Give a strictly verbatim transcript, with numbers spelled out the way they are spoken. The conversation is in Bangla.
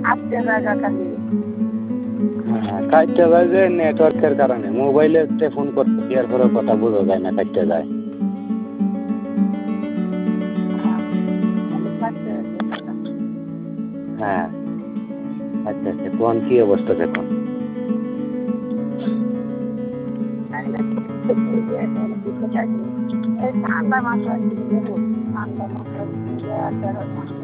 আটকে জায়গা খালি। হ্যাঁ, কাটতে যায় যে নেটওয়ার্কের কারণে মোবাইলে ফোন করতে দেওয়ার পরেও কথা বোঝা যায় না, কাটতে যায়। হ্যাঁ, আচ্ছা আচ্ছা, কোন কি অবস্থা দেখুন? ঠান্ডা মাত্রা ঠান্ডা মাত্রা